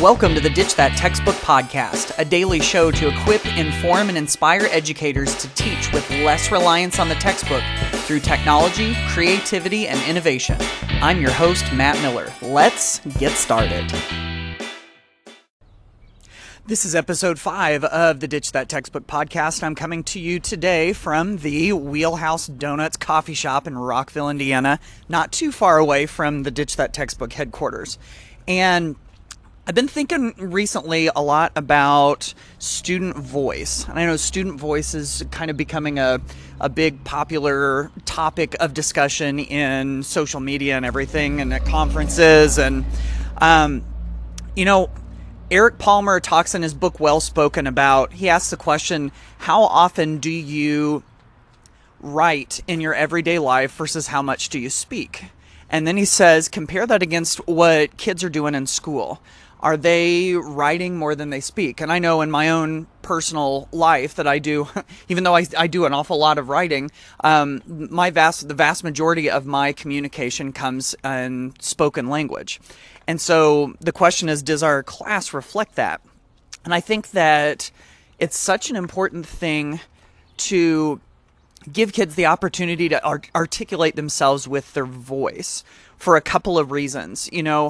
Welcome to the Ditch That Textbook Podcast, a daily show to equip, inform, and inspire educators to teach with less reliance on the textbook through technology, creativity, and innovation. I'm your host, Matt Miller. Let's get started. This is episode 5 of the Ditch That Textbook Podcast. I'm coming to you today from the Wheelhouse Donuts Coffee Shop in Rockville, Indiana, not too far away from the Ditch That Textbook headquarters. And I've been thinking recently a lot about student voice. And I know student voice is kind of becoming a big popular topic of discussion in social media and everything and at conferences. And, Eric Palmer talks in his book Well Spoken about, he asks the question, how often do you write in your everyday life versus how much do you speak? And then he says, compare that against what kids are doing in school. Are they writing more than they speak? And I know in my own personal life that I do, even though I do an awful lot of writing, the vast majority of my communication comes in spoken language. And so the question is, does our class reflect that? And I think that it's such an important thing to give kids the opportunity to articulate themselves with their voice for a couple of reasons.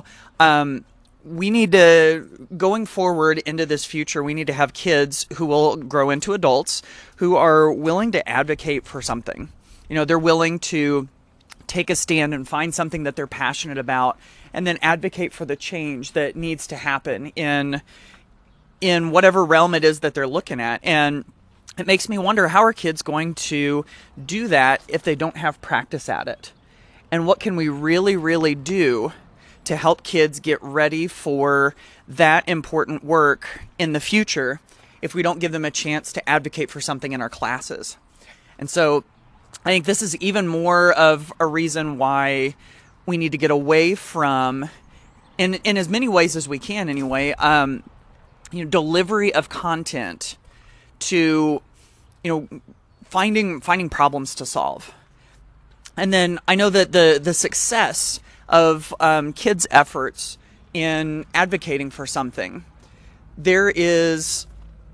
We need to, going forward into this future, we need to have kids who will grow into adults who are willing to advocate for something. They're willing to take a stand and find something that they're passionate about and then advocate for the change that needs to happen in whatever realm it is that they're looking at. And it makes me wonder, how are kids going to do that if they don't have practice at it? And what can we really, really do to help kids get ready for that important work in the future if we don't give them a chance to advocate for something in our classes? And so I think this is even more of a reason why we need to get away from, in as many ways as we can anyway, delivery of content to, finding problems to solve. And then I know that the success of kids' efforts in advocating for something, there is,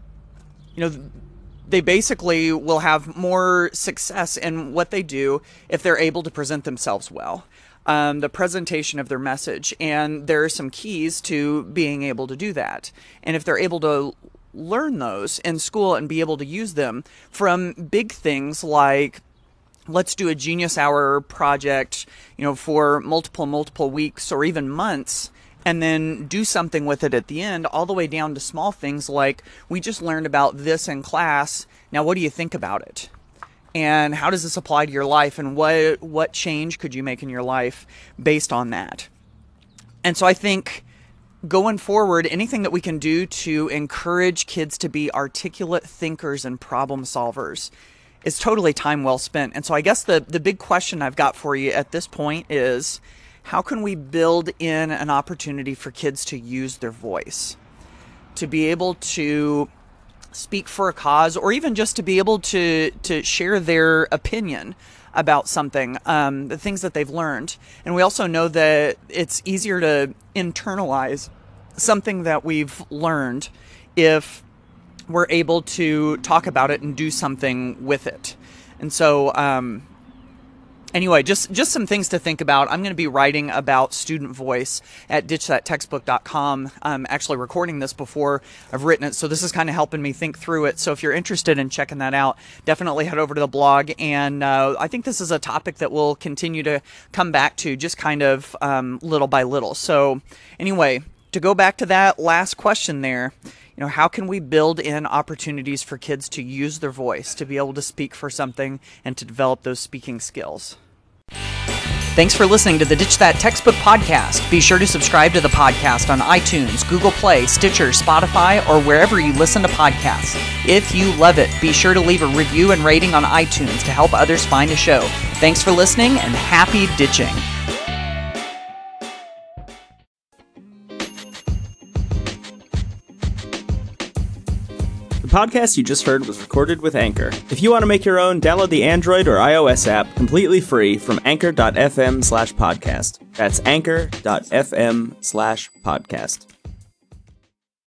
they basically will have more success in what they do if they're able to present themselves well. The presentation of their message. And there are some keys to being able to do that. And if they're able to learn those in school and be able to use them from big things like, let's do a Genius Hour project, for multiple weeks or even months, and then do something with it at the end, all the way down to small things like, we just learned about this in class. Now, what do you think about it? And how does this apply to your life? And what change could you make in your life based on that? And so I think going forward, anything that we can do to encourage kids to be articulate thinkers and problem solvers is totally time well spent. And so I guess the big question I've got for you at this point is, how can we build in an opportunity for kids to use their voice, to be able to speak for a cause, or even just to be able to share their opinion about something, the things that they've learned. And we also know that it's easier to internalize something that we've learned if we're able to talk about it and do something with it. And so, anyway, just some things to think about. I'm going to be writing about student voice at ditchthattextbook.com. I'm actually recording this before I've written it, so this is kind of helping me think through it. So if you're interested in checking that out, definitely head over to the blog. And I think this is a topic that we'll continue to come back to, just kind of little by little. So anyway, to go back to that last question there, how can we build in opportunities for kids to use their voice, to be able to speak for something and to develop those speaking skills? Thanks for listening to the Ditch That Textbook Podcast. Be sure to subscribe to the podcast on iTunes, Google Play, Stitcher, Spotify, or wherever you listen to podcasts. If you love it, be sure to leave a review and rating on iTunes to help others find the show. Thanks for listening, and happy ditching. The podcast you just heard was recorded with Anchor. If you want to make your own, download the Android or iOS app completely free from anchor.fm/podcast. That's anchor.fm/podcast.